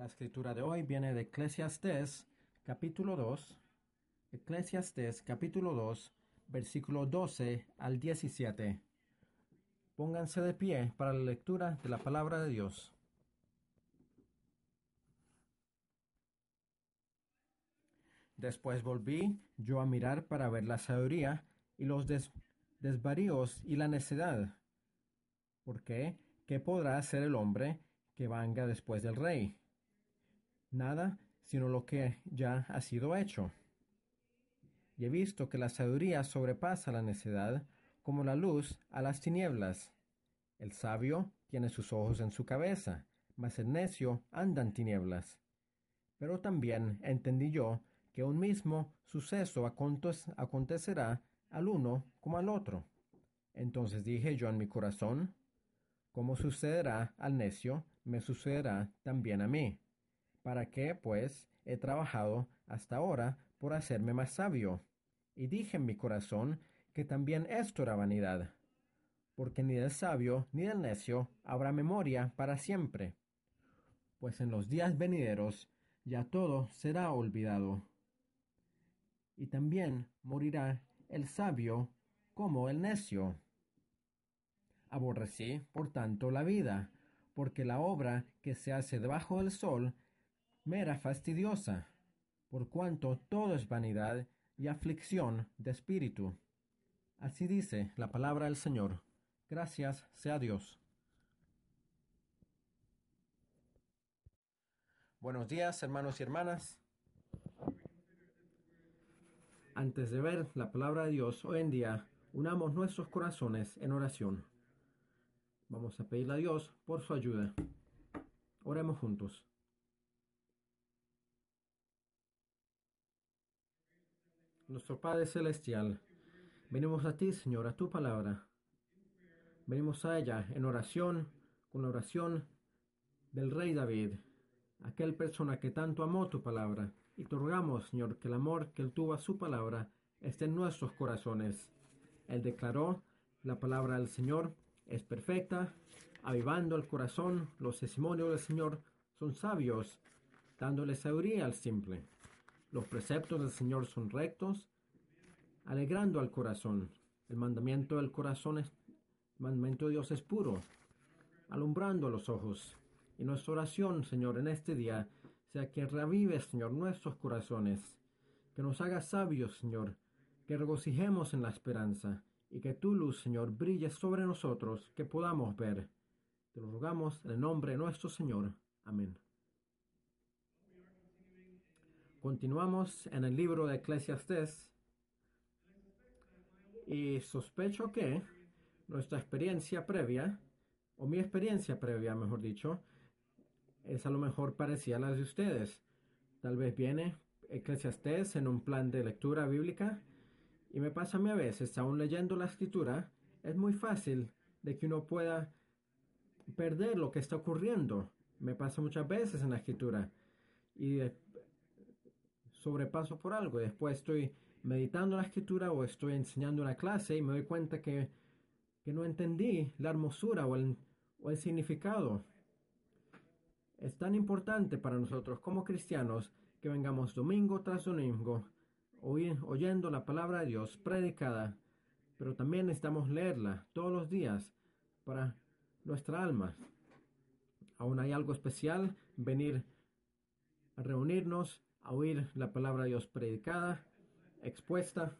La escritura de hoy viene de Eclesiastés, capítulo 2, Eclesiastés, capítulo 2, versículo 12 al 17. Pónganse de pie para la lectura de la palabra de Dios. Después volví yo a mirar para ver la sabiduría y los desvaríos y la necedad. ¿Por qué? ¿Qué podrá hacer el hombre que venga después del rey? Nada, sino lo que ya ha sido hecho. Y he visto que la sabiduría sobrepasa la necedad, como la luz a las tinieblas. El sabio tiene sus ojos en su cabeza, mas el necio anda en tinieblas. Pero también entendí yo que un mismo suceso acontecerá al uno como al otro. Entonces dije yo en mi corazón, como sucederá al necio, me sucederá también a mí. ¿Para qué, pues, he trabajado hasta ahora por hacerme más sabio? Y dije en mi corazón que también esto era vanidad, porque ni del sabio ni del necio habrá memoria para siempre, pues en los días venideros ya todo será olvidado. Y también morirá el sabio como el necio. Aborrecí, por tanto, la vida, porque la obra que se hace debajo del sol me era fastidiosa, por cuanto todo es vanidad y aflicción de espíritu. Así dice la palabra del Señor. Gracias sea Dios. Buenos días, hermanos y hermanas. Antes de ver la palabra de Dios hoy en día, unamos nuestros corazones en oración. Vamos a pedirle a Dios por su ayuda. Oremos juntos. Nuestro Padre Celestial, venimos a ti, Señor, a tu palabra. Venimos a ella en oración, con la oración del rey David, aquel persona que tanto amó tu palabra, y te rogamos, Señor, que el amor que él tuvo a su palabra esté en nuestros corazones. Él declaró, la palabra del Señor es perfecta, avivando el corazón, los testimonios del Señor son sabios, dándole sabiduría al simple. Los preceptos del Señor son rectos, alegrando al corazón. El mandamiento del corazón es, el mandamiento de Dios es puro, alumbrando los ojos. Y nuestra oración, Señor, en este día, sea que reavives, Señor, nuestros corazones, que nos hagas sabios, Señor, que regocijemos en la esperanza, y que tu luz, Señor, brille sobre nosotros, que podamos ver. Te lo rogamos en el nombre de nuestro Señor. Amén. Continuamos en el libro de Eclesiastés, y sospecho que nuestra experiencia previa, o mi experiencia previa, mejor dicho, es a lo mejor parecida a las de ustedes. Tal vez viene Eclesiastés en un plan de lectura bíblica y me pasa a mí a veces, aún leyendo la escritura, es muy fácil de que uno pueda perder lo que está ocurriendo. Me pasa muchas veces en la escritura y sobrepaso por algo y después estoy meditando la escritura o estoy enseñando una clase y me doy cuenta que no entendí la hermosura o el significado. Es tan importante para nosotros como cristianos que vengamos domingo tras domingo oyendo la palabra de Dios predicada, pero también necesitamos leerla todos los días para nuestra alma. Aún hay algo especial venir a reunirnos, a oír la palabra de Dios predicada, expuesta.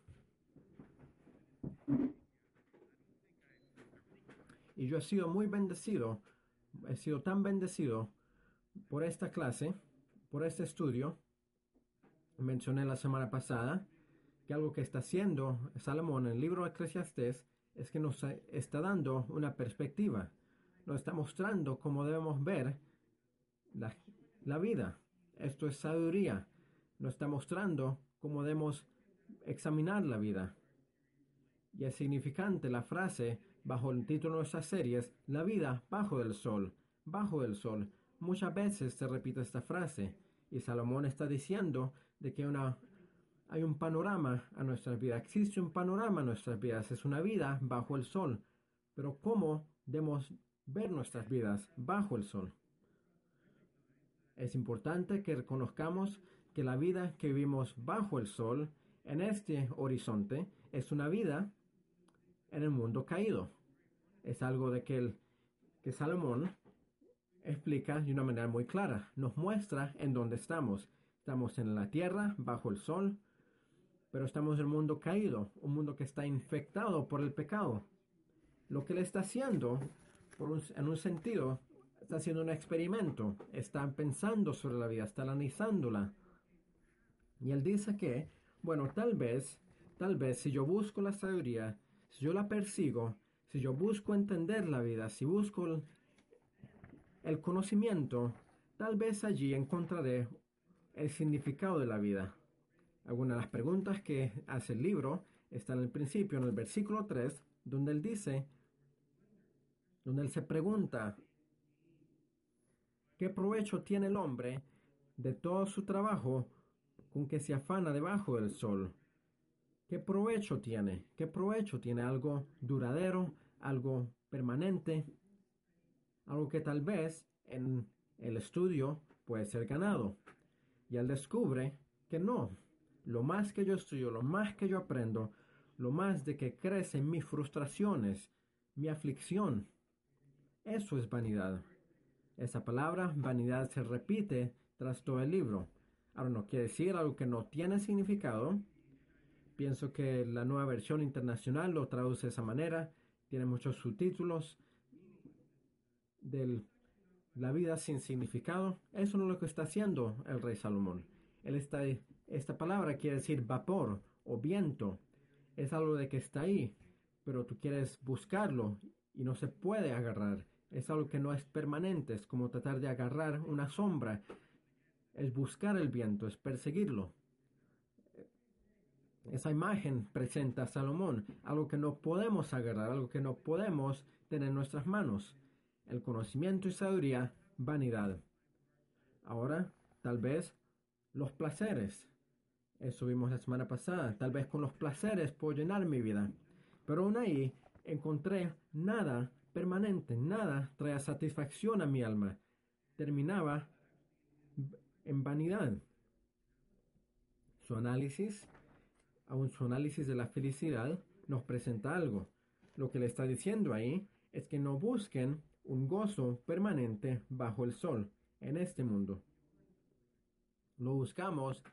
Y yo he sido muy bendecido, he sido tan bendecido por esta clase, por este estudio. Mencioné la semana pasada que algo que está haciendo Salomón en el libro de Eclesiastés es que nos está dando una perspectiva, nos está mostrando cómo debemos ver la, la vida. Esto es sabiduría, nos está mostrando cómo debemos examinar la vida. Y es significante la frase bajo el título de nuestras series, la vida bajo el sol, bajo el sol. Muchas veces se repite esta frase y Salomón está diciendo de que hay un panorama a nuestras vidas, existe un panorama a nuestras vidas, es una vida bajo el sol. Pero ¿cómo debemos ver nuestras vidas bajo el sol? Es importante que reconozcamos que la vida que vivimos bajo el sol, en este horizonte, es una vida en el mundo caído. Es algo de que Salomón explica de una manera muy clara. Nos muestra en dónde estamos. Estamos en la tierra, bajo el sol, pero estamos en un mundo caído, un mundo que está infectado por el pecado. Lo que él está haciendo, en un sentido, está haciendo un experimento, está pensando sobre la vida, está analizándola. Y él dice que, bueno, tal vez si yo busco la sabiduría, si yo la persigo, si yo busco entender la vida, si busco el conocimiento, tal vez allí encontraré el significado de la vida. Algunas de las preguntas que hace el libro están en el principio, en el versículo 3, donde él dice, donde él se pregunta, ¿qué provecho tiene el hombre de todo su trabajo con que se afana debajo del sol? ¿Qué provecho tiene? ¿Qué provecho tiene algo duradero, algo permanente, algo que tal vez en el estudio puede ser ganado? Y él descubre que no. Lo más que yo estudio, lo más que yo aprendo, lo más de que crecen mis frustraciones, mi aflicción, eso es vanidad. Esa palabra, vanidad, se repite tras todo el libro. Ahora no quiere decir algo que no tiene significado. Pienso que la nueva versión internacional lo traduce de esa manera. Tiene muchos subtítulos de la vida sin significado. Eso no es lo que está haciendo el rey Salomón. Esta palabra quiere decir vapor o viento. Es algo de que está ahí, pero tú quieres buscarlo y no se puede agarrar. Es algo que no es permanente, es como tratar de agarrar una sombra. Es buscar el viento, es perseguirlo. Esa imagen presenta a Salomón, algo que no podemos agarrar, algo que no podemos tener en nuestras manos. El conocimiento y sabiduría, vanidad. Ahora, tal vez, los placeres. Eso vimos la semana pasada. Tal vez con los placeres puedo llenar mi vida. Pero aún ahí encontré nada permanente, nada traía satisfacción a mi alma. Terminaba en vanidad. Su análisis, aun su análisis de la felicidad, nos presenta algo. Lo que le está diciendo ahí es que no busquen un gozo permanente bajo el sol, en este mundo. Lo buscamos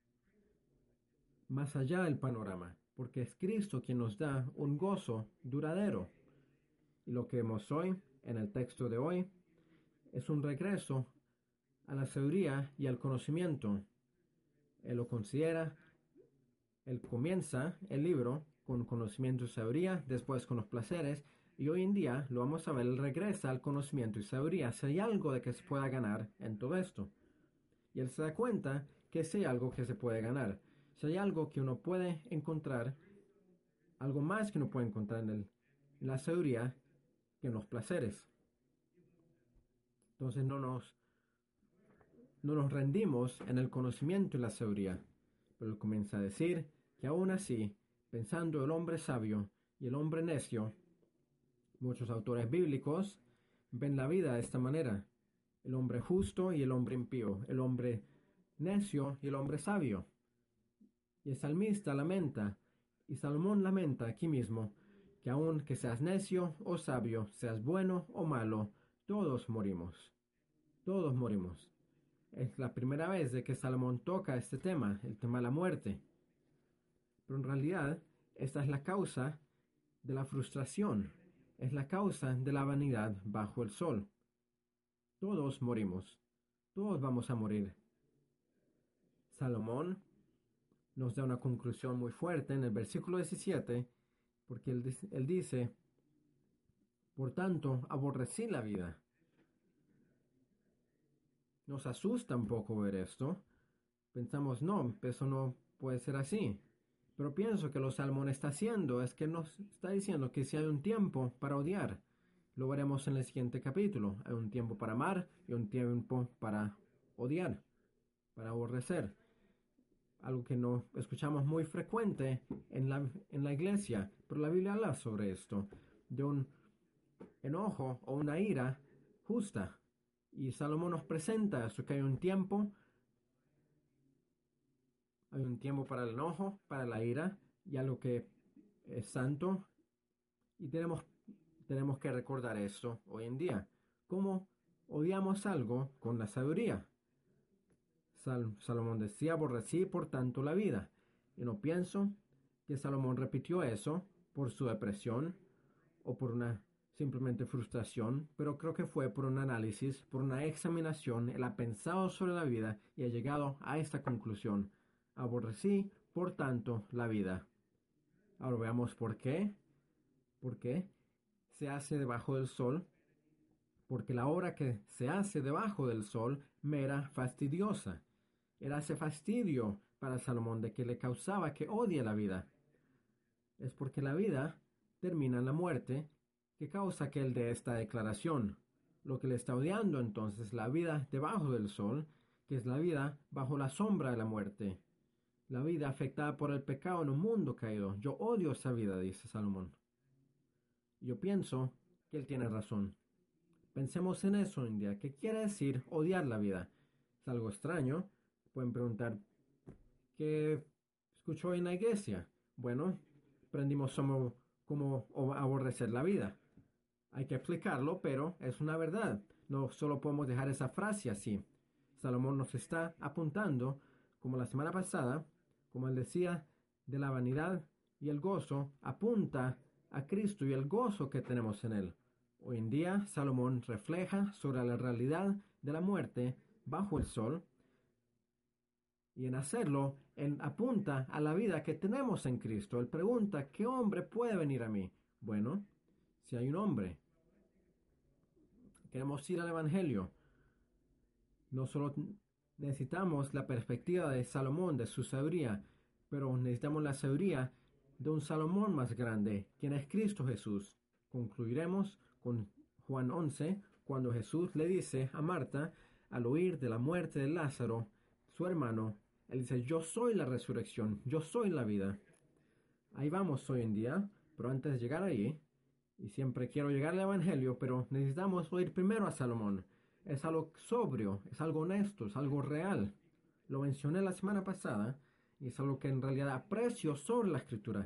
más allá del panorama, porque es Cristo quien nos da un gozo duradero. Y lo que vemos hoy, en el texto de hoy, es un regreso a la sabiduría y al conocimiento. Él lo considera, él comienza el libro con conocimiento y sabiduría, después con los placeres, y hoy en día lo vamos a ver, él regresa al conocimiento y sabiduría, si hay algo de que se pueda ganar en todo esto. Y él se da cuenta que si hay algo que se puede ganar, si hay algo que uno puede encontrar, algo más que uno puede encontrar en la sabiduría que en los placeres. Entonces no nos rendimos en el conocimiento y la sabiduría. Pero él comienza a decir que aún así, pensando el hombre sabio y el hombre necio, muchos autores bíblicos ven la vida de esta manera: el hombre justo y el hombre impío, el hombre necio y el hombre sabio. Y el salmista lamenta, y Salomón lamenta aquí mismo, que aun que seas necio o sabio, seas bueno o malo, todos morimos. Todos morimos. Es la primera vez de que Salomón toca este tema, el tema de la muerte. Pero en realidad, esta es la causa de la frustración, es la causa de la vanidad bajo el sol. Todos morimos, todos vamos a morir. Salomón nos da una conclusión muy fuerte en el versículo 17, porque él dice, por tanto, aborrecí la vida. Nos asusta un poco ver esto. Pensamos, no, eso no puede ser así. Pero pienso que lo Salomón está haciendo es que nos está diciendo que si hay un tiempo para odiar, lo veremos en el siguiente capítulo. Hay un tiempo para amar y un tiempo para odiar, para aborrecer. Algo que no escuchamos muy frecuente en la iglesia, pero la Biblia habla sobre esto, de un enojo o una ira justa, Y Salomón nos presenta eso, que hay un tiempo para el enojo, para la ira y algo que es santo. Y tenemos que recordar esto hoy en día. ¿Cómo odiamos algo con la sabiduría? Salomón decía, aborrecí por tanto la vida. Y no pienso que Salomón repitió eso por su depresión o por una simplemente frustración, pero creo que fue por un análisis, por una examinación. Él ha pensado sobre la vida y ha llegado a esta conclusión. Aborrecí por tanto la vida. Ahora veamos por qué. ¿Por qué se hace debajo del sol? Porque la obra que se hace debajo del sol me era fastidiosa. Era ese fastidio para Salomón de que le causaba que odie la vida. Es porque la vida termina en la muerte que causa que él dé esta declaración. Lo que le está odiando entonces la vida debajo del sol, que es la vida bajo la sombra de la muerte. La vida afectada por el pecado en un mundo caído. Yo odio esa vida, dice Salomón. Yo pienso que él tiene razón. Pensemos en eso hoy en día. ¿Qué quiere decir odiar la vida? Es algo extraño. Pueden preguntar, ¿qué escuchó en la iglesia? Bueno, aprendimos cómo aborrecer la vida. Hay que explicarlo, pero es una verdad. No solo podemos dejar esa frase así. Salomón nos está apuntando, como la semana pasada, como él decía, de la vanidad y el gozo, apunta a Cristo y el gozo que tenemos en él. Hoy en día, Salomón refleja sobre la realidad de la muerte bajo el sol, y en hacerlo, él apunta a la vida que tenemos en Cristo. Él pregunta, ¿qué hombre puede venir a mí? Bueno, si hay un hombre, queremos ir al Evangelio. No solo necesitamos la perspectiva de Salomón, de su sabiduría, pero necesitamos la sabiduría de un Salomón más grande, quien es Cristo Jesús. Concluiremos con Juan 11, cuando Jesús le dice a Marta, al oír de la muerte de Lázaro, su hermano, él dice, yo soy la resurrección, yo soy la vida. Ahí vamos hoy en día, pero antes de llegar ahí, y siempre quiero llegar al Evangelio, pero necesitamos oír primero a Salomón. Es algo sobrio, es algo honesto, es algo real. Lo mencioné la semana pasada y es algo que en realidad aprecio sobre la escritura.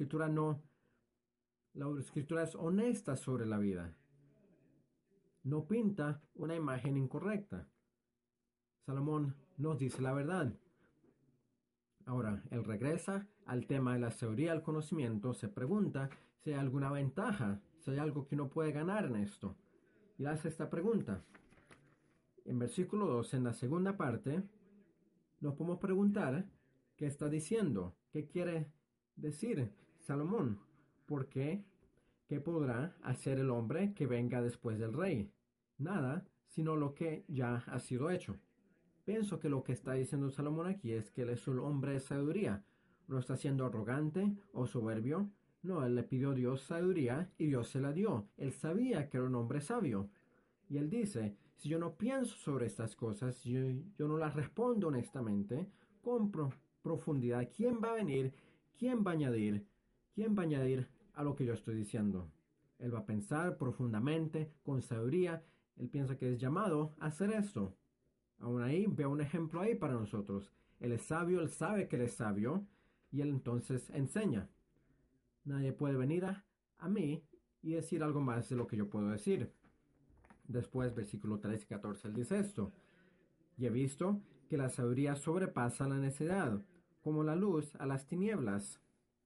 La escritura es honesta sobre la vida. No pinta una imagen incorrecta. Salomón nos dice la verdad. Ahora, él regresa al tema de la sabiduría del conocimiento, se pregunta si hay alguna ventaja, si hay algo que uno puede ganar en esto. Y hace esta pregunta. En versículo 2, en la segunda parte, nos podemos preguntar qué está diciendo, qué quiere decir Salomón, por qué, qué podrá hacer el hombre que venga después del rey. Nada, sino lo que ya ha sido hecho. Pienso que lo que está diciendo Salomón aquí es que él es un hombre de sabiduría. No está siendo arrogante o soberbio. No, él le pidió a Dios sabiduría y Dios se la dio. Él sabía que era un hombre sabio. Y él dice, si yo no pienso sobre estas cosas, yo no las respondo honestamente, con profundidad, ¿quién va a venir? ¿Quién va a añadir? ¿Quién va a añadir a lo que yo estoy diciendo? Él va a pensar profundamente, con sabiduría. Él piensa que es llamado a hacer esto. Aún ahí veo un ejemplo ahí para nosotros. Él es sabio, él sabe que él es sabio y él entonces enseña. Nadie puede venir a mí y decir algo más de lo que yo puedo decir. Después, versículo 13 y 14, él dice esto. Y he visto que la sabiduría sobrepasa la necedad, como la luz a las tinieblas.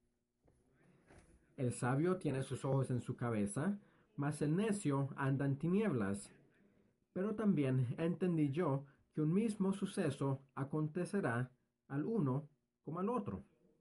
El sabio tiene sus ojos en su cabeza, mas el necio anda en tinieblas. Pero también entendí yo que un mismo suceso acontecerá al uno como al otro.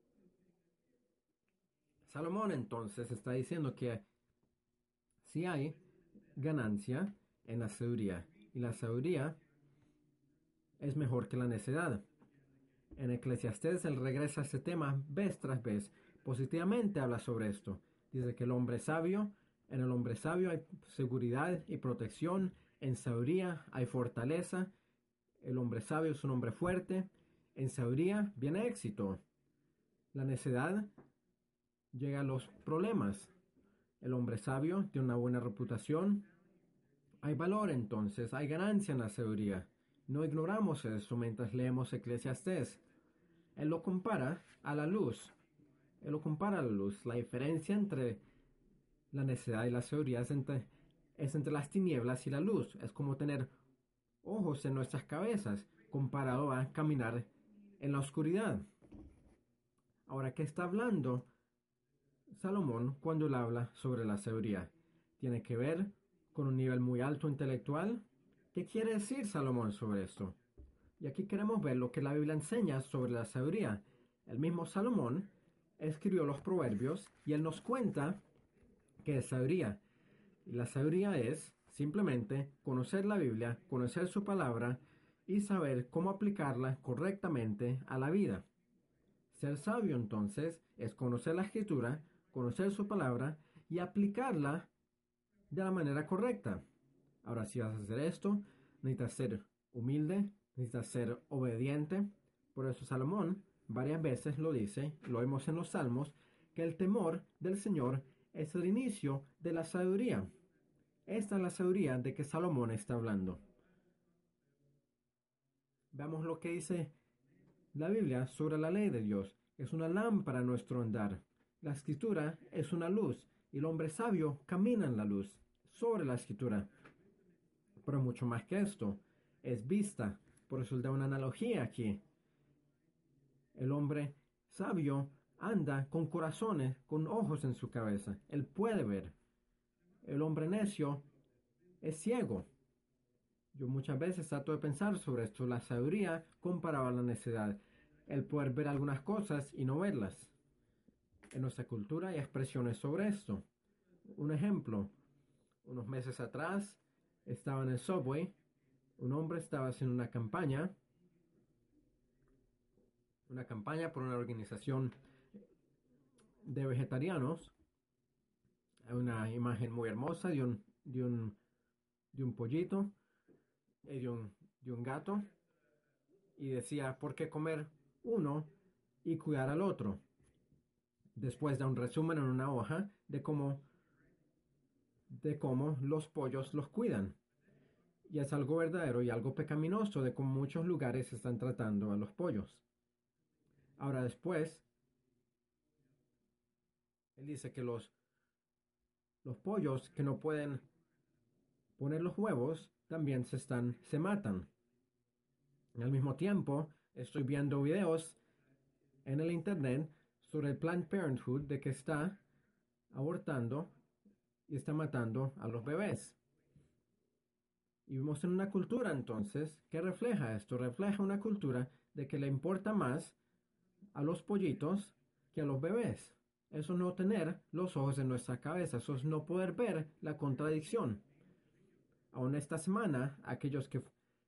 Salomón entonces está diciendo que si hay ganancia en la sabiduría, y la sabiduría es mejor que la necedad. En Eclesiastés él regresa a este tema vez tras vez. Positivamente habla sobre esto. Dice que el hombre sabio, en el hombre sabio hay seguridad y protección, en sabiduría hay fortaleza, el hombre sabio es un hombre fuerte, en sabiduría viene éxito. La necedad llega a los problemas. El hombre sabio tiene una buena reputación, Hay valor entonces, hay ganancia en la sabiduría. No ignoramos eso mientras leemos Eclesiastés. Él lo compara a la luz. Él lo compara a la luz. La diferencia entre la necedad y la sabiduría es entre las tinieblas y la luz. Es como tener ojos en nuestras cabezas comparado a caminar en la oscuridad. Ahora, ¿qué está hablando Salomón cuando él habla sobre la sabiduría? ¿Tiene que ver con un nivel muy alto intelectual? ¿Qué quiere decir Salomón sobre esto? Y aquí queremos ver lo que la Biblia enseña sobre la sabiduría. El mismo Salomón escribió los proverbios y él nos cuenta que es sabiduría. Y la sabiduría es simplemente conocer la Biblia, conocer su palabra y saber cómo aplicarla correctamente a la vida. Ser sabio entonces es conocer la escritura, conocer su palabra y aplicarla de la manera correcta. Ahora, si vas a hacer esto, necesitas ser humilde, necesitas ser obediente. Por eso Salomón varias veces lo dice, lo vemos en los Salmos, que el temor del Señor es el inicio de la sabiduría. Esta es la sabiduría de que Salomón está hablando. Veamos lo que dice la Biblia sobre la ley de Dios. Es una lámpara a nuestro andar. La escritura es una luz y el hombre sabio camina en la luz sobre la escritura. Pero mucho más que esto, es vista. Por eso da una analogía aquí. El hombre sabio anda con corazones, con ojos en su cabeza. Él puede ver. El hombre necio es ciego. Yo muchas veces trato de pensar sobre esto. La sabiduría comparaba a la necedad. El poder ver algunas cosas y no verlas. En nuestra cultura hay expresiones sobre esto. Un ejemplo. Unos meses atrás estaba en el subway. Un hombre estaba haciendo una campaña por una organización de vegetarianos. Hay una imagen muy hermosa de un pollito y de un gato. Y decía, ¿por qué comer uno y cuidar al otro? Después da un resumen en una hoja de cómo los pollos los cuidan. Y es algo verdadero y algo pecaminoso de cómo muchos lugares están tratando a los pollos. Ahora después, él dice que los pollos que no pueden poner los huevos también se matan. Al mismo tiempo, estoy viendo videos en el internet sobre el Planned Parenthood de que está abortando y está matando a los bebés. Y vivimos en una cultura entonces que refleja esto, refleja una cultura de que le importa más a los pollitos que a los bebés. Eso no tener los ojos en nuestra cabeza, eso es no poder ver la contradicción. Aún esta semana, aquellos que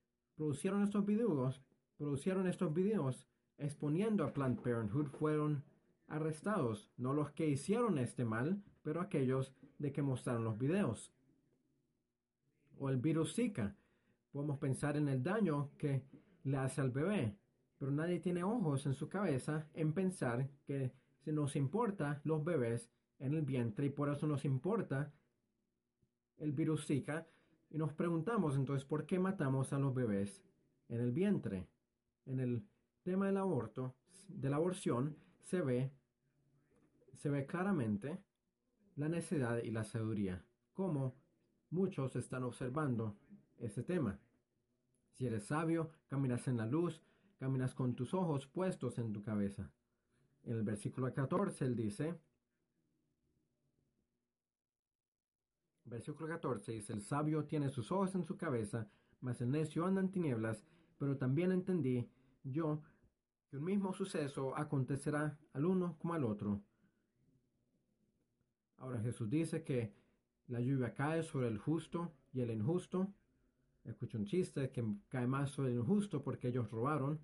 producieron estos videos exponiendo a Planned Parenthood fueron arrestados, no los que hicieron este mal, pero aquellos de que mostraron los videos. O el virus Zika. Podemos pensar en el daño que le hace al bebé, pero nadie tiene ojos en su cabeza en pensar que se nos importa los bebés en el vientre y por eso nos importa el virus Zika y nos preguntamos entonces por qué matamos a los bebés en el vientre. En el tema del aborto, de la aborción, se ve claramente la necedad y la sabiduría, como muchos están observando este tema. Si eres sabio, caminas en la luz, caminas con tus ojos puestos en tu cabeza. En el versículo 14 él dice, versículo 14 dice, el sabio tiene sus ojos en su cabeza, mas el necio anda en tinieblas, pero también entendí yo que un mismo suceso acontecerá al uno como al otro. Ahora Jesús dice que la lluvia cae sobre el justo y el injusto. Escucho un chiste que cae más sobre el injusto porque ellos robaron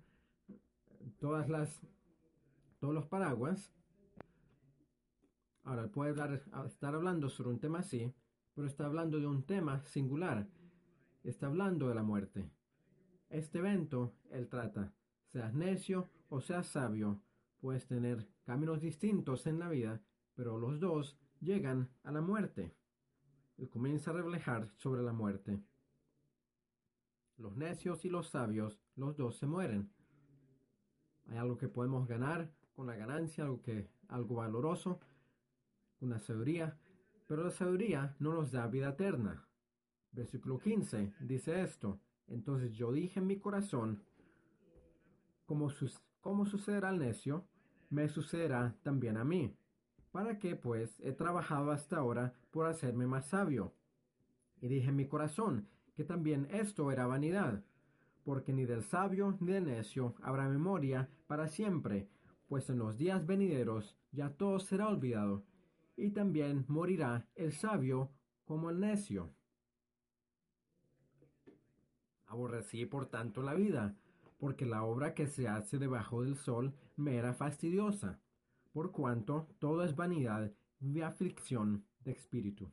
todos los paraguas. Ahora, él puede estar hablando sobre un tema así, pero está hablando de un tema singular. Está hablando de la muerte. Este evento, él trata, seas necio o seas sabio, puedes tener caminos distintos en la vida, pero los dos llegan a la muerte. Él comienza a reflejar sobre la muerte. los necios y los sabios, los dos se mueren. Hay algo que podemos ganar con la ganancia, algo valoroso, una sabiduría, pero la sabiduría no nos da vida eterna. Versículo 15 dice esto: entonces yo dije en mi corazón, como sucederá al necio, me sucederá también a mí. ¿Para qué, pues, he trabajado hasta ahora por hacerme más sabio? Y dije en mi corazón que también esto era vanidad, porque ni del sabio ni del necio habrá memoria para siempre, pues en los días venideros ya todo será olvidado, y también morirá el sabio como el necio. Aborrecí por tanto la vida, porque la obra que se hace debajo del sol me era fastidiosa, por cuanto todo es vanidad y aflicción de espíritu.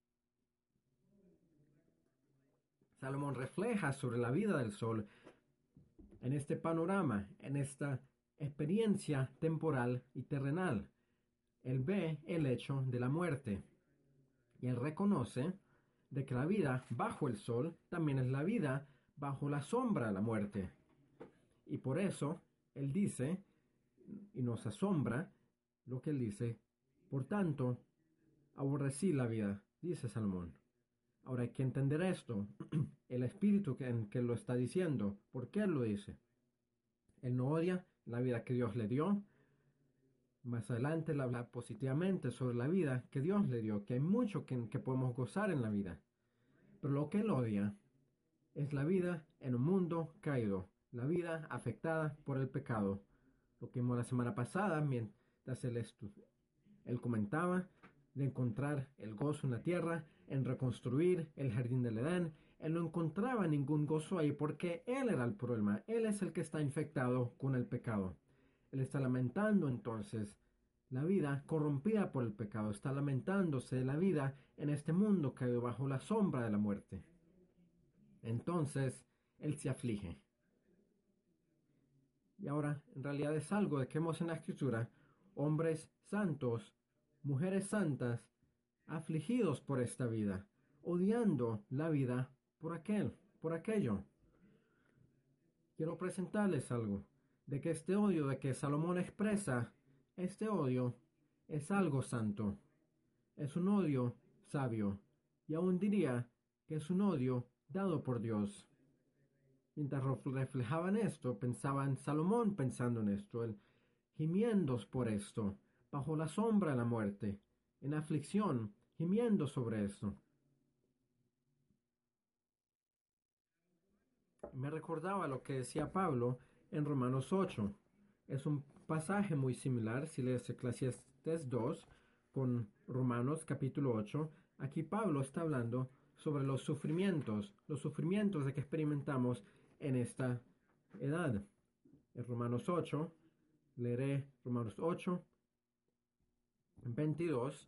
Salomón refleja sobre la vida del sol en este panorama, en esta experiencia temporal y terrenal. Él ve el hecho de la muerte y él reconoce de que la vida bajo el sol también es la vida bajo la sombra de la muerte. Y por eso él dice, y nos asombra lo que él dice, por tanto, aborrecí la vida, dice Salomón. Ahora hay que entender esto, el espíritu en que lo está diciendo, ¿por qué él lo dice? Él no odia la vida que Dios le dio. Más adelante él habla positivamente sobre la vida que Dios le dio, que hay mucho que podemos gozar en la vida. Pero lo que él odia es la vida en un mundo caído, la vida afectada por el pecado. Lo que vimos la semana pasada, mientras él comentaba de encontrar el gozo en la tierra, en reconstruir el jardín del Edén. Él no encontraba ningún gozo ahí porque él era el problema, él es el que está infectado con el pecado. Él está lamentando entonces la vida corrompida por el pecado, está lamentándose de la vida en este mundo caído bajo la sombra de la muerte. Entonces, él se aflige. Y ahora, en realidad es algo de que vemos en la escritura, hombres santos, mujeres santas, afligidos por esta vida, odiando la vida por aquello. Quiero presentarles algo, de que este odio de que Salomón expresa, este odio es algo santo, es un odio sabio, y aún diría que es un odio dado por Dios. Mientras reflejaban esto, pensaban Salomón pensando en esto, él gimiendo por esto, bajo la sombra de la muerte, en aflicción, gimiendo sobre esto. Me recordaba lo que decía Pablo en Romanos 8. Es un pasaje muy similar si lees Eclesiastes 2 con Romanos capítulo 8. Aquí Pablo está hablando sobre los sufrimientos de que experimentamos en esta edad. En Romanos 8, leeré Romanos 8, 22,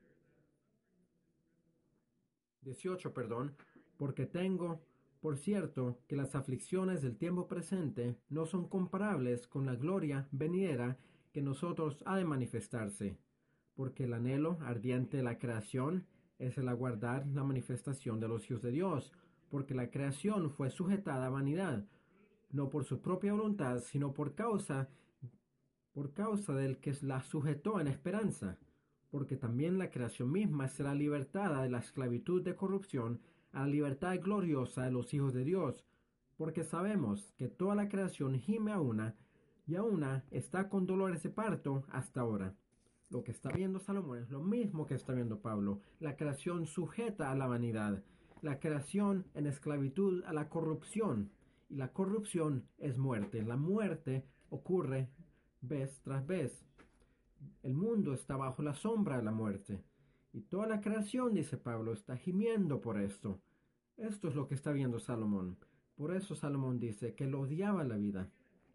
18, perdón, porque tengo por cierto que las aflicciones del tiempo presente no son comparables con la gloria venidera que nosotros ha de manifestarse, porque el anhelo ardiente de la creación es el aguardar la manifestación de los hijos de Dios, porque la creación fue sujetada a vanidad, no por su propia voluntad, sino por causa del que la sujetó en esperanza, porque también la creación misma será libertada de la esclavitud de corrupción a la libertad gloriosa de los hijos de Dios, porque sabemos que toda la creación gime a una, y a una está con dolores de parto hasta ahora. Lo que está viendo Salomón es lo mismo que está viendo Pablo, la creación sujeta a la vanidad, la creación en esclavitud a la corrupción, y la corrupción es muerte. La muerte ocurre vez tras vez. El mundo está bajo la sombra de la muerte. Y toda la creación, dice Pablo, está gimiendo por esto. Esto es lo que está viendo Salomón. Por eso Salomón dice que él odiaba la vida.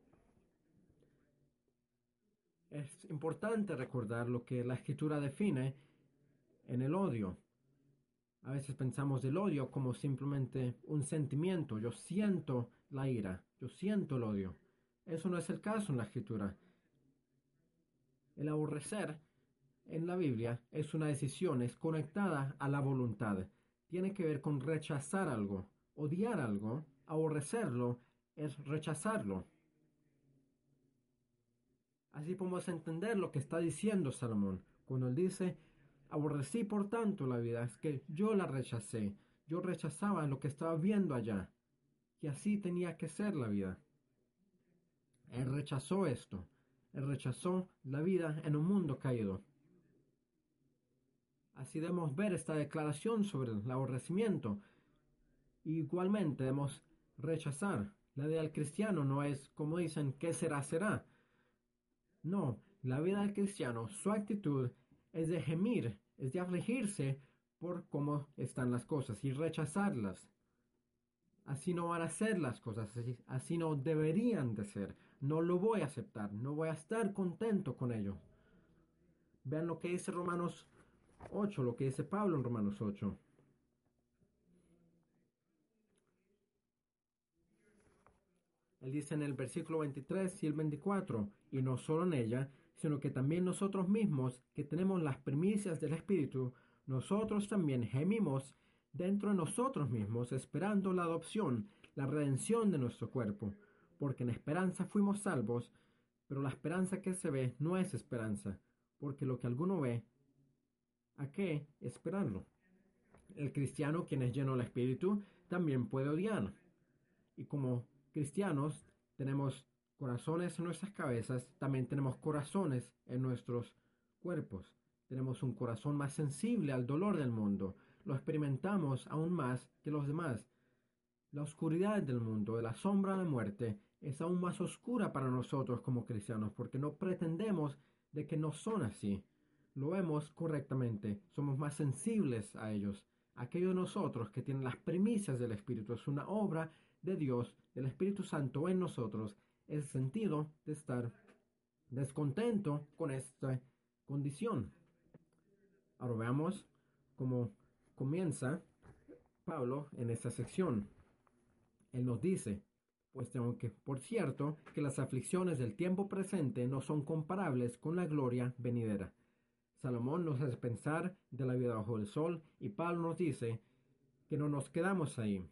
Es importante recordar lo que la escritura define en el odio. A veces pensamos del odio como simplemente un sentimiento. Yo siento la ira, yo siento el odio. Eso no es el caso en la escritura. El aborrecer en la Biblia es una decisión, es conectada a la voluntad. Tiene que ver con rechazar algo, odiar algo, aborrecerlo es rechazarlo. Así podemos entender lo que está diciendo Salomón cuando él dice, aborrecí por tanto la vida, es que yo la rechacé, yo rechazaba lo que estaba viendo allá, y así tenía que ser la vida. Él rechazó esto, él rechazó la vida en un mundo caído. Así debemos ver esta declaración sobre el aborrecimiento. Igualmente debemos rechazar. La vida del cristiano no es como dicen, ¿qué será? Será. No, la vida del cristiano, su actitud es de gemir, es de afligirse por cómo están las cosas y rechazarlas. Así no van a ser las cosas, así no deberían de ser. No lo voy a aceptar, no voy a estar contento con ello. Vean lo que dice Romanos 8, lo que dice Pablo en Romanos 8. Él dice en el versículo 23 y el 24, y no solo en ella, sino que también nosotros mismos, que tenemos las primicias del Espíritu, nosotros también gemimos dentro de nosotros mismos, esperando la adopción, la redención de nuestro cuerpo, porque en esperanza fuimos salvos, pero la esperanza que se ve no es esperanza, porque lo que alguno ve, ¿a qué esperarlo? El cristiano, quien es lleno del Espíritu, también puede odiar. Y como cristianos tenemos corazones en nuestras cabezas, también tenemos corazones en nuestros cuerpos. Tenemos un corazón más sensible al dolor del mundo. Lo experimentamos aún más que los demás. La oscuridad del mundo, de la sombra de la muerte, es aún más oscura para nosotros como cristianos, porque no pretendemos de que no son así. Lo vemos correctamente, somos más sensibles a ellos. Aquellos de nosotros que tienen las primicias del Espíritu, es una obra de Dios, del Espíritu Santo en nosotros, es el sentido de estar descontento con esta condición. Ahora veamos cómo comienza Pablo en esta sección. Él nos dice, pues tengo que, por cierto, que las aflicciones del tiempo presente no son comparables con la gloria venidera. Salomón nos hace pensar de la vida bajo el sol y Pablo nos dice que no nos quedamos ahí.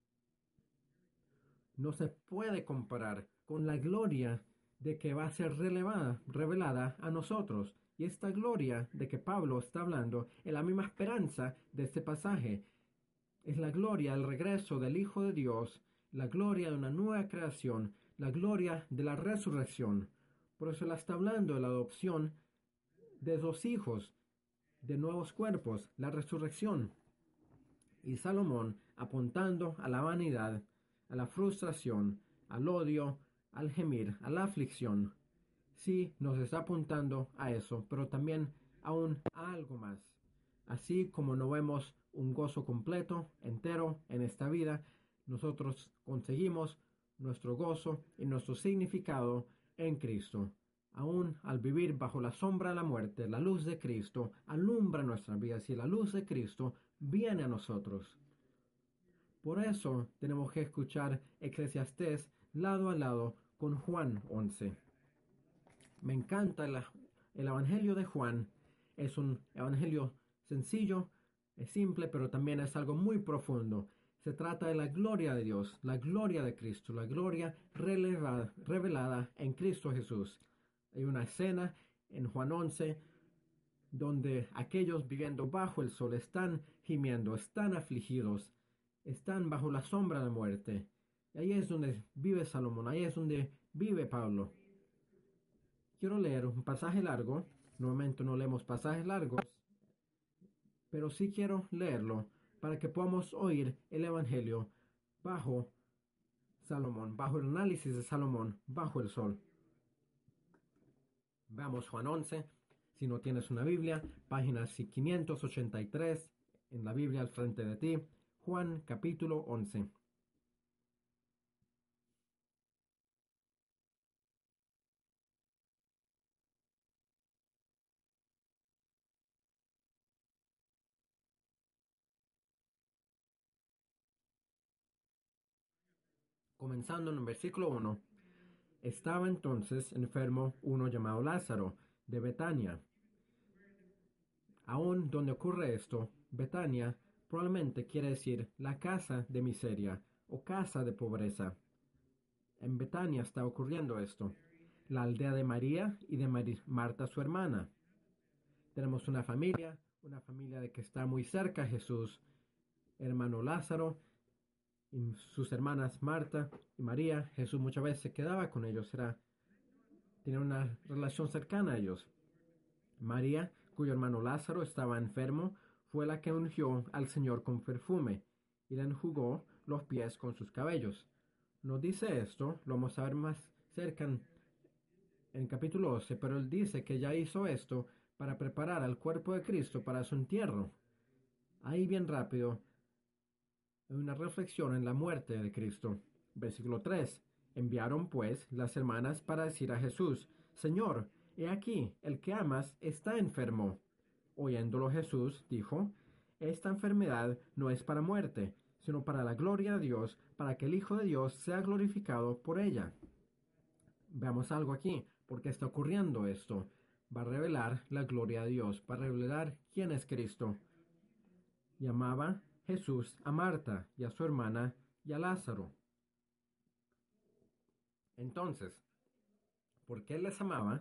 No se puede comparar con la gloria de que va a ser revelada a nosotros. Y esta gloria de que Pablo está hablando es la misma esperanza de este pasaje. Es la gloria del regreso del Hijo de Dios, la gloria de una nueva creación, la gloria de la resurrección. Por eso él está hablando de la adopción de dos hijos, de nuevos cuerpos, la resurrección. Y Salomón, apuntando a la vanidad, a la frustración, al odio, al gemir, a la aflicción, sí nos está apuntando a eso, pero también aún a algo más. Así como no vemos un gozo completo, entero en esta vida, nosotros conseguimos nuestro gozo y nuestro significado en Cristo. Aún al vivir bajo la sombra de la muerte, la luz de Cristo alumbra nuestras vidas y la luz de Cristo viene a nosotros. Por eso tenemos que escuchar Eclesiastés lado a lado con Juan 11. Me encanta el Evangelio de Juan. Es un evangelio sencillo, es simple, pero también es algo muy profundo. Se trata de la gloria de Dios, la gloria de Cristo, la gloria revelada en Cristo Jesús. Hay una escena en Juan 11 donde aquellos viviendo bajo el sol están gimiendo, están afligidos, están bajo la sombra de muerte. Y ahí es donde vive Salomón, ahí es donde vive Pablo. Quiero leer un pasaje largo. Normalmente no leemos pasajes largos, pero sí quiero leerlo para que podamos oír el Evangelio bajo Salomón, bajo el análisis de Salomón, bajo el sol. Veamos Juan 11. Si no tienes una Biblia, página 583 en la Biblia al frente de ti. Juan capítulo 11. Comenzando en el versículo 1. Estaba entonces enfermo uno llamado Lázaro, de Betania. Aún donde ocurre esto, Betania probablemente quiere decir la casa de miseria, o casa de pobreza. En Betania está ocurriendo esto. La aldea de María y de Marta su hermana. Tenemos una familia de que está muy cerca a Jesús, hermano Lázaro y sus hermanas Marta y María. Jesús muchas veces se quedaba con ellos, tenía una relación cercana a ellos. María, cuyo hermano Lázaro estaba enfermo, fue la que ungió al Señor con perfume y le enjugó los pies con sus cabellos. Nos dice esto, lo vamos a ver más cerca en capítulo 11, pero él dice que ya hizo esto para preparar al cuerpo de Cristo para su entierro. Ahí bien rápido, hay una reflexión en la muerte de Cristo. Versículo 3. Enviaron pues las hermanas para decir a Jesús, Señor, he aquí, el que amas está enfermo. Oyéndolo Jesús dijo, esta enfermedad no es para muerte, sino para la gloria de Dios, para que el Hijo de Dios sea glorificado por ella. Veamos algo aquí, ¿por qué está ocurriendo esto? Va a revelar la gloria de Dios, va a revelar quién es Cristo. Llamaba Jesús a Marta y a su hermana y a Lázaro. Entonces, ¿por qué les amaba?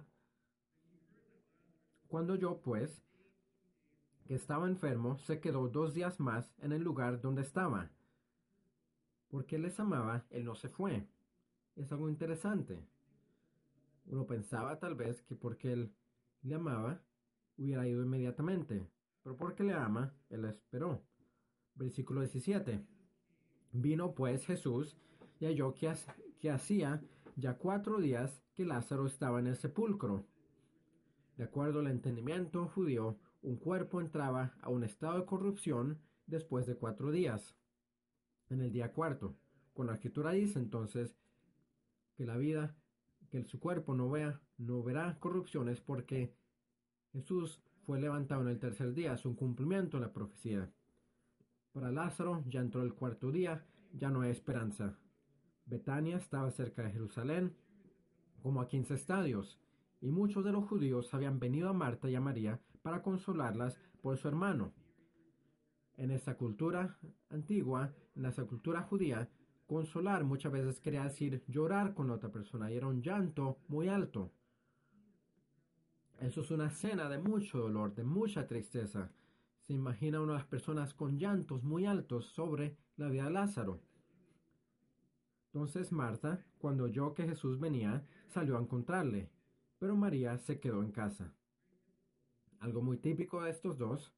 Cuando yo, pues, que estaba enfermo, se quedó 2 días más en el lugar donde estaba. ¿Por qué les amaba? Él no se fue. Es algo interesante. Uno pensaba tal vez que porque él le amaba, hubiera ido inmediatamente. Pero porque le ama, él esperó. Versículo 17. Vino pues Jesús y halló que hacía ya 4 días que Lázaro estaba en el sepulcro. De acuerdo al entendimiento judío, un cuerpo entraba a un estado de corrupción después de 4 días, en el día cuarto. Cuando la escritura dice entonces que la vida, que su cuerpo no verá corrupciones porque Jesús fue levantado en el tercer día, es un cumplimiento de la profecía. Para Lázaro ya entró el cuarto día, ya no hay esperanza. Betania estaba cerca de Jerusalén, como a 15 estadios, y muchos de los judíos habían venido a Marta y a María para consolarlas por su hermano. En esta cultura antigua, en esa cultura judía, consolar muchas veces quería decir llorar con la otra persona, y era un llanto muy alto. Eso es una escena de mucho dolor, de mucha tristeza. Se imagina una de las personas con llantos muy altos sobre la vida de Lázaro. Entonces Marta, cuando oyó que Jesús venía, salió a encontrarle, pero María se quedó en casa. Algo muy típico de estos dos.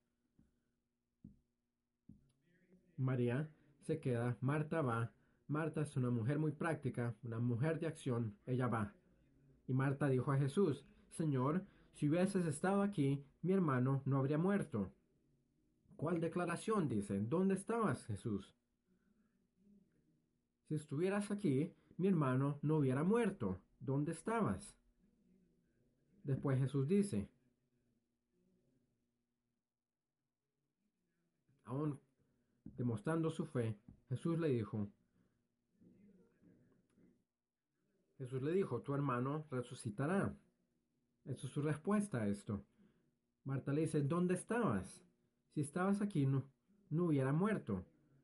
María se queda, Marta va. Marta es una mujer muy práctica, una mujer de acción, ella va. Y Marta dijo a Jesús, Señor, si hubieses estado aquí, mi hermano no habría muerto. ¿Cuál declaración? Dice, ¿dónde estabas, Jesús? Si estuvieras aquí, mi hermano no hubiera muerto. ¿Dónde estabas? Después Jesús dice, aún demostrando su fe, Jesús le dijo, tu hermano resucitará. Esa es su respuesta a esto. Marta le dice, ¿dónde estabas? Si estabas aquí, no hubiera muerto.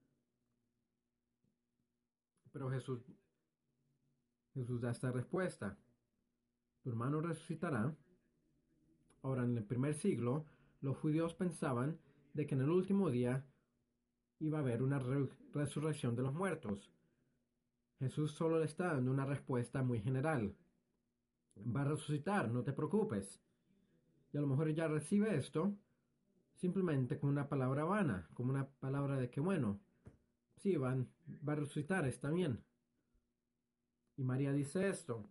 Pero Jesús da esta respuesta. Tu hermano resucitará. Ahora, en el primer siglo, los judíos pensaban de que en el último día iba a haber una resurrección de los muertos. Jesús solo le está dando una respuesta muy general. Va a resucitar, no te preocupes. Y a lo mejor ella recibe esto simplemente con una palabra vana, como una palabra de que bueno, sí, va a resucitar, está bien. Y María dice esto.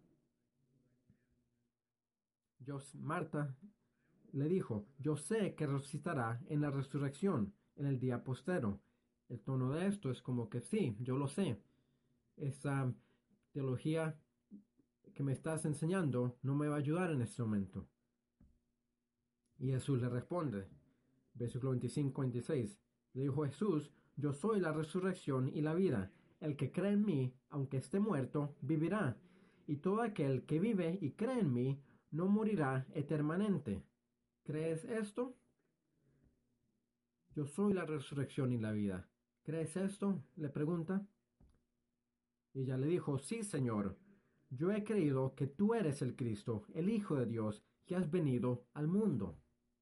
Marta le dijo, yo sé que resucitará en la resurrección, en el día postero. El tono de esto es como que sí, yo lo sé. Esa teología que me estás enseñando no me va a ayudar en este momento. Y Jesús le responde, versículo 25-26, le dijo Jesús, yo soy la resurrección y la vida. El que cree en mí, aunque esté muerto, vivirá. Y todo aquel que vive y cree en mí, no morirá eternamente. ¿Crees esto? Yo soy la resurrección y la vida. ¿Crees esto? Le pregunta. Y ella le dijo, sí, Señor, yo he creído que tú eres el Cristo, el Hijo de Dios, que has venido al mundo.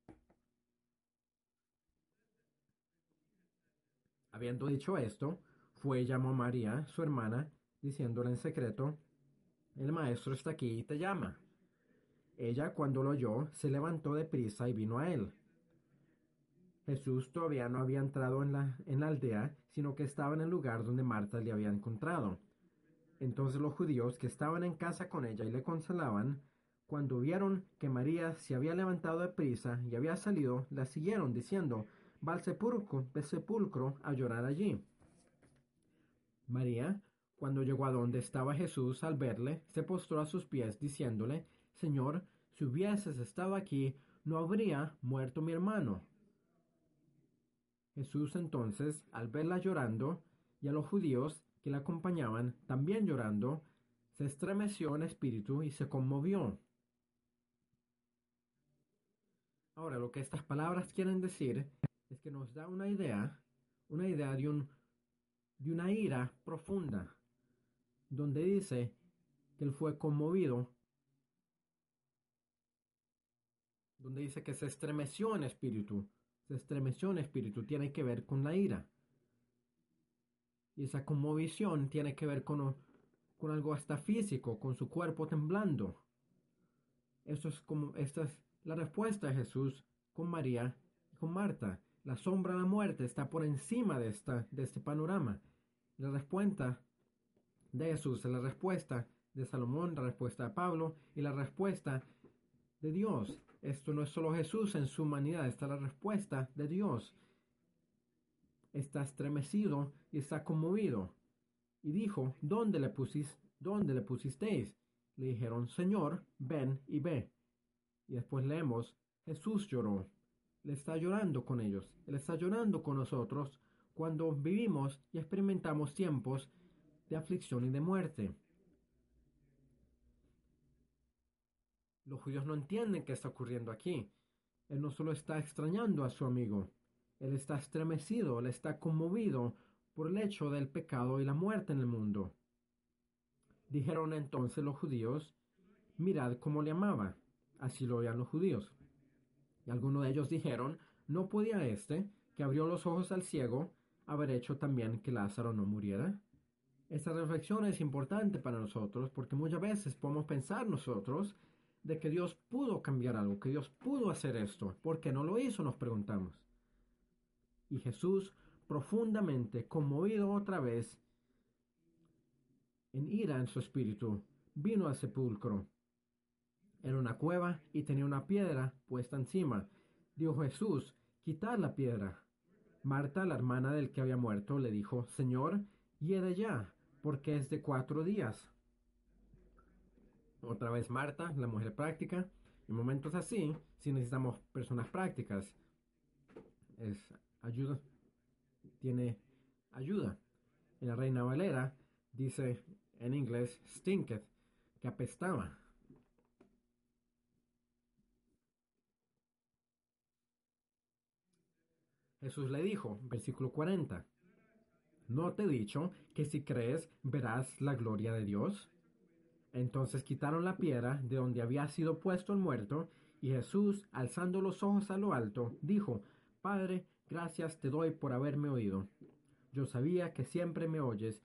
Habiendo dicho esto, fue y llamó a María, su hermana, diciéndole en secreto, el maestro está aquí y te llama. Ella, cuando lo oyó, se levantó de prisa y vino a él. Jesús todavía no había entrado en la aldea, sino que estaba en el lugar donde Marta le había encontrado. Entonces los judíos que estaban en casa con ella y le consolaban, cuando vieron que María se había levantado de prisa y había salido, la siguieron diciendo, va al sepulcro a llorar allí. María, cuando llegó a donde estaba Jesús, al verle, se postró a sus pies, diciéndole, Señor, si hubieses estado aquí, no habría muerto mi hermano. Jesús entonces, al verla llorando, y a los judíos que la acompañaban también llorando, se estremeció en espíritu y se conmovió. Ahora, lo que estas palabras quieren decir es que nos da una idea de una ira profunda, donde dice que él fue conmovido, donde dice que se estremeció en espíritu, tiene que ver con la ira. Y esa conmovisión tiene que ver con algo hasta físico, con su cuerpo temblando. Esta es la respuesta de Jesús con María y con Marta. La sombra de la muerte está por encima de este panorama. La respuesta de Jesús es la respuesta de Salomón, la respuesta de Pablo y la respuesta de Dios. Esto no es solo Jesús en su humanidad, esta es la respuesta de Dios. Está estremecido y está conmovido. Y dijo, ¿dónde le pusisteis? Le dijeron, Señor, ven y ve. Y después leemos, Jesús lloró. Él está llorando con ellos. Él está llorando con nosotros cuando vivimos y experimentamos tiempos de aflicción y de muerte. Los judíos no entienden qué está ocurriendo aquí. Él no solo está extrañando a su amigo, él está estremecido, él está conmovido por el hecho del pecado y la muerte en el mundo. Dijeron entonces los judíos, mirad cómo le amaba. Así lo oían los judíos. Y algunos de ellos dijeron, ¿no podía este, que abrió los ojos al ciego, haber hecho también que Lázaro no muriera? Esta reflexión es importante para nosotros porque muchas veces podemos pensar nosotros de que Dios pudo cambiar algo, que Dios pudo hacer esto. ¿Por qué no lo hizo? Nos preguntamos. Y Jesús, profundamente conmovido otra vez, en ira en su espíritu, vino al sepulcro. Era una cueva y tenía una piedra puesta encima. Dijo Jesús, quitad la piedra. Marta, la hermana del que había muerto, le dijo, Señor, hiede ya, porque es de 4 días. Otra vez Marta, la mujer práctica. En momentos así, si necesitamos personas prácticas, es ayuda, tiene ayuda. En la Reina Valera dice en inglés stinketh, que apestaba. Jesús le dijo, versículo 40, ¿no te he dicho que si crees verás la gloria de Dios? Entonces quitaron la piedra de donde había sido puesto el muerto, y Jesús, alzando los ojos a lo alto, dijo, Padre, gracias te doy por haberme oído. Yo sabía que siempre me oyes,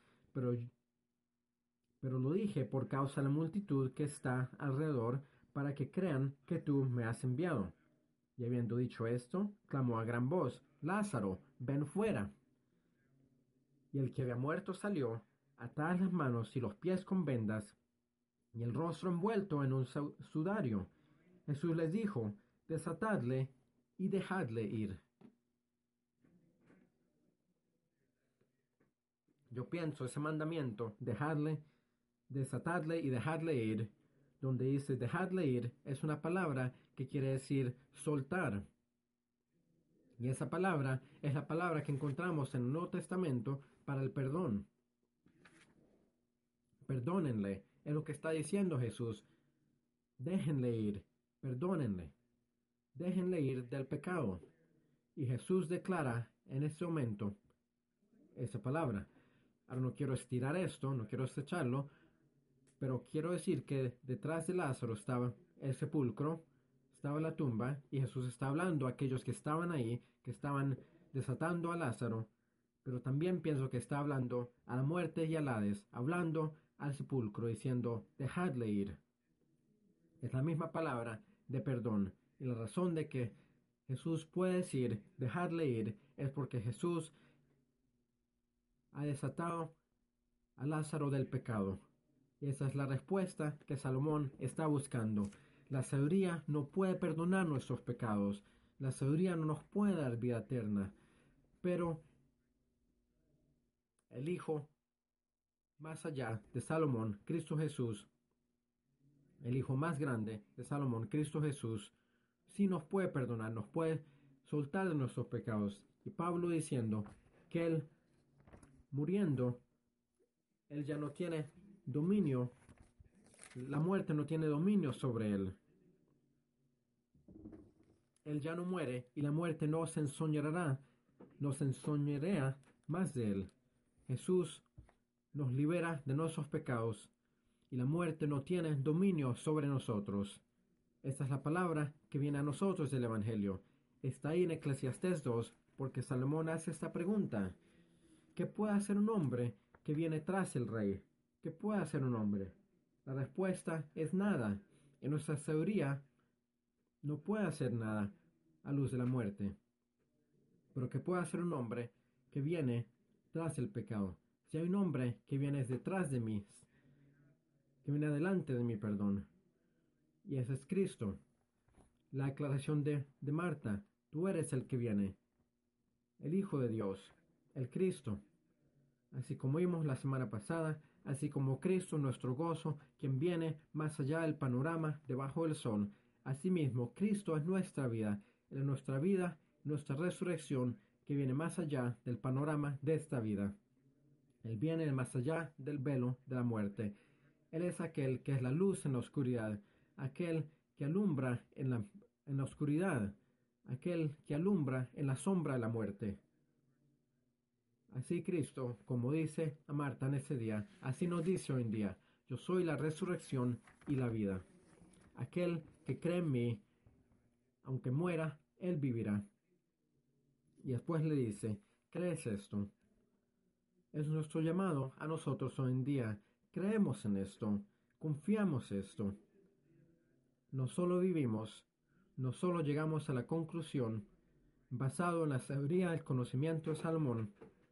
pero lo dije por causa de la multitud que está alrededor, para que crean que tú me has enviado. Y habiendo dicho esto, clamó a gran voz, Lázaro, ven fuera. Y el que había muerto salió, atadas las manos y los pies con vendas, y el rostro envuelto en un sudario. Jesús les dijo, desatadle y dejadle ir. Yo pienso ese mandamiento, desatadle y dejadle ir, donde dice dejadle ir, es una palabra que quiere decir soltar. Y esa palabra es la palabra que encontramos en el Nuevo Testamento para el perdón. Perdónenle, es lo que está diciendo Jesús. Déjenle ir, perdónenle, déjenle ir del pecado. Y Jesús declara en ese momento esa palabra. Ahora no quiero estirar esto, no quiero estrecharlo, pero quiero decir que detrás de Lázaro estaba el sepulcro, estaba la tumba, y Jesús está hablando a aquellos que estaban ahí, que estaban desatando a Lázaro, pero también pienso que está hablando a la muerte y al Hades, hablando al sepulcro, diciendo, dejadle ir. Es la misma palabra de perdón, y la razón de que Jesús puede decir, dejadle ir, es porque Jesús ha desatado a Lázaro del pecado. Y esa es la respuesta que Salomón está buscando. La sabiduría no puede perdonar nuestros pecados. La sabiduría no nos puede dar vida eterna. Pero el Hijo más allá de Salomón, Cristo Jesús, el Hijo más grande de Salomón, Cristo Jesús, sí nos puede perdonar, nos puede soltar de nuestros pecados. Y Pablo diciendo que Él, muriendo, Él ya no tiene dominio, la muerte no tiene dominio sobre Él. Él ya no muere y la muerte no se ensoñará, no se ensoñará más de Él. Jesús nos libera de nuestros pecados y la muerte no tiene dominio sobre nosotros. Esta es la palabra que viene a nosotros del Evangelio. Está ahí en Eclesiastés 2, porque Salomón hace esta pregunta. ¿Qué puede hacer un hombre que viene tras el rey? ¿Qué puede hacer un hombre? La respuesta es nada. En nuestra sabiduría no puede hacer nada a luz de la muerte. Pero ¿qué puede hacer un hombre que viene tras el pecado? Si hay un hombre que viene detrás de mí, que viene adelante de mí, perdón, y ese es Cristo. La aclaración de Marta, tú eres el que viene, el Hijo de Dios, el Cristo. Así como vimos la semana pasada, así como Cristo nuestro gozo, quien viene más allá del panorama debajo del sol, asimismo Cristo es nuestra vida, nuestra resurrección, que viene más allá del panorama de esta vida. Él viene más allá del velo de la muerte. Él es aquel que es la luz en la oscuridad, aquel que alumbra en la oscuridad, aquel que alumbra en la sombra de la muerte. Así Cristo, como dice a Marta en ese día, así nos dice hoy en día, yo soy la resurrección y la vida. Aquel que cree en mí, aunque muera, él vivirá. Y después le dice, ¿crees esto? Es nuestro llamado a nosotros hoy en día. Creemos en esto, confiamos esto. No solo vivimos, no solo llegamos a la conclusión, basado en la sabiduría del conocimiento de Salomón.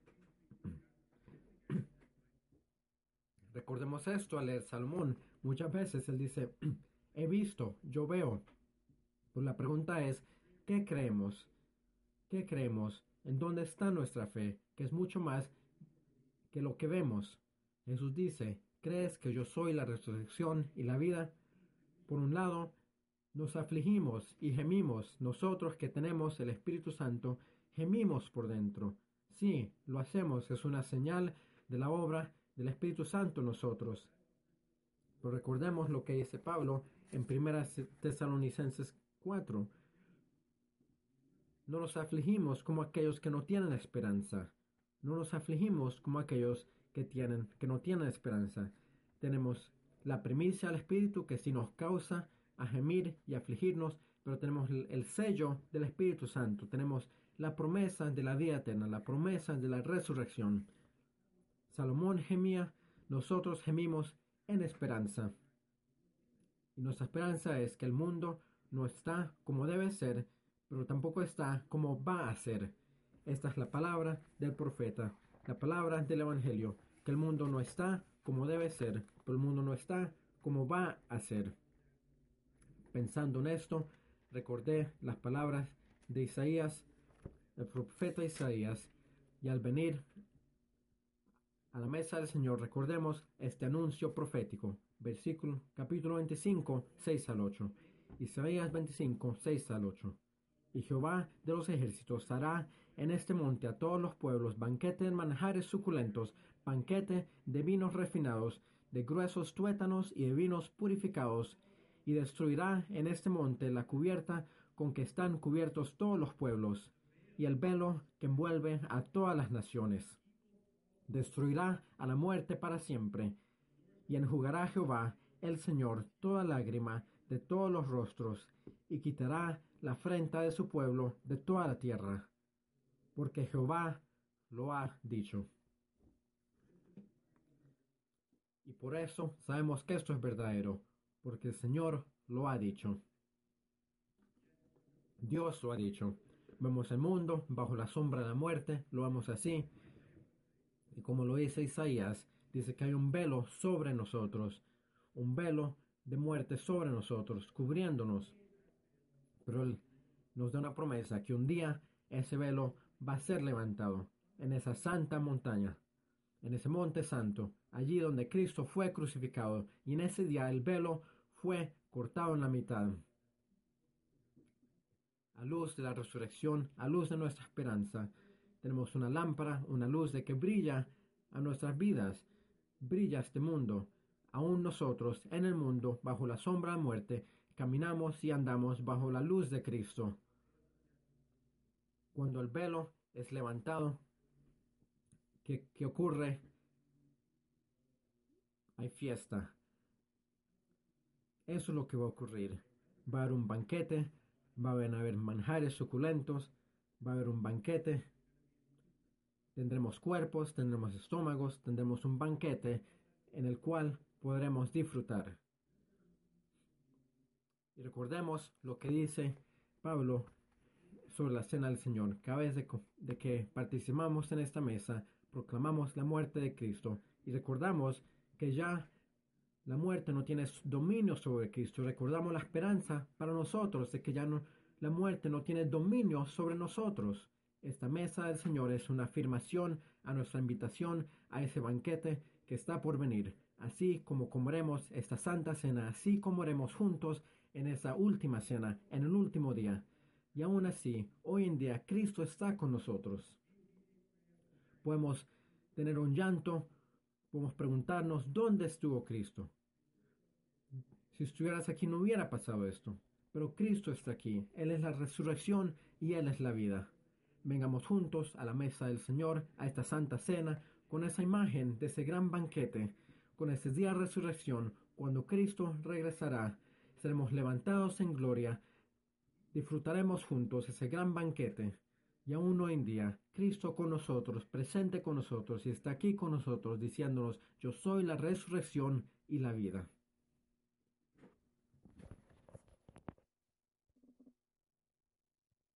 Recordemos esto al leer Salomón. Muchas veces él dice, he visto, yo veo. Pues la pregunta es, ¿qué creemos? ¿Qué creemos? ¿En dónde está nuestra fe? Que es mucho más que lo que vemos. Jesús dice, ¿crees que yo soy la resurrección y la vida? Por un lado, nos afligimos y gemimos, nosotros que tenemos el Espíritu Santo, gemimos por dentro. Sí, lo hacemos, es una señal de la obra del Espíritu Santo en nosotros. Pero recordemos lo que dice Pablo en 1 Tesalonicenses 4. No nos afligimos como aquellos que no tienen esperanza. No nos afligimos como aquellos que no tienen esperanza. Tenemos la primicia del Espíritu que sí nos causa a gemir y afligirnos, pero tenemos el sello del Espíritu Santo. Tenemos la promesa de la vida eterna, la promesa de la resurrección. Salomón gemía, nosotros gemimos en esperanza. Y nuestra esperanza es que el mundo no está como debe ser, pero tampoco está como va a ser. Esta es la palabra del profeta, la palabra del Evangelio, que el mundo no está como debe ser, pero el mundo no está como va a ser. Pensando en esto, recordé las palabras de Isaías, el profeta Isaías, y al venir a la mesa del Señor recordemos este anuncio profético. Versículo, capítulo 25, 6 al 8. Isaías 25, 6 al 8. Y Jehová de los ejércitos hará en este monte a todos los pueblos banquete de manjares suculentos, banquete de vinos refinados, de gruesos tuétanos y de vinos purificados, y destruirá en este monte la cubierta con que están cubiertos todos los pueblos, y el velo que envuelve a todas las naciones. destruirá a la muerte para siempre, y enjugará Jehová, el Señor, toda lágrima de todos los rostros, y quitará la afrenta de su pueblo de toda la tierra, porque Jehová lo ha dicho. Y por eso sabemos que esto es verdadero, porque el Señor lo ha dicho. Dios lo ha dicho. Vemos el mundo bajo la sombra de la muerte, lo vemos así. Y como lo dice Isaías, dice que hay un velo sobre nosotros, un velo de muerte sobre nosotros, cubriéndonos. Pero Él nos da una promesa que un día ese velo va a ser levantado en esa santa montaña, en ese monte santo, allí donde Cristo fue crucificado, y en ese día el velo fue cortado en la mitad. A luz de la resurrección, a luz de nuestra esperanza, tenemos una lámpara, una luz de que brilla a nuestras vidas, brilla este mundo. Aún nosotros, en el mundo, bajo la sombra de la muerte, caminamos y andamos bajo la luz de Cristo. Cuando el velo es levantado, ¿qué ocurre? Hay fiesta. Eso es lo que va a ocurrir. Va a haber un banquete, va a haber manjares suculentos, va a haber un banquete. Tendremos cuerpos, tendremos estómagos, tendremos un banquete en el cual podremos disfrutar. Y recordemos lo que dice Pablo sobre la cena del Señor. Cada vez de que participamos en esta mesa, proclamamos la muerte de Cristo y recordamos que ya la muerte no tiene dominio sobre Cristo. Recordamos la esperanza para nosotros de que ya no, la muerte no tiene dominio sobre nosotros. Esta mesa del Señor es una afirmación a nuestra invitación a ese banquete que está por venir. Así como comeremos esta santa cena, así comeremos juntos en esa última cena, en el último día. Y aún así, hoy en día Cristo está con nosotros. Podemos tener un llanto, podemos preguntarnos dónde estuvo Cristo. Si estuvieras aquí no hubiera pasado esto, pero Cristo está aquí, Él es la resurrección y Él es la vida. Vengamos juntos a la mesa del Señor, a esta santa cena, con esa imagen de ese gran banquete, con ese día de resurrección, cuando Cristo regresará, seremos levantados en gloria, disfrutaremos juntos ese gran banquete. Y aún hoy en día, Cristo con nosotros, presente con nosotros y está aquí con nosotros, diciéndonos, yo soy la resurrección y la vida.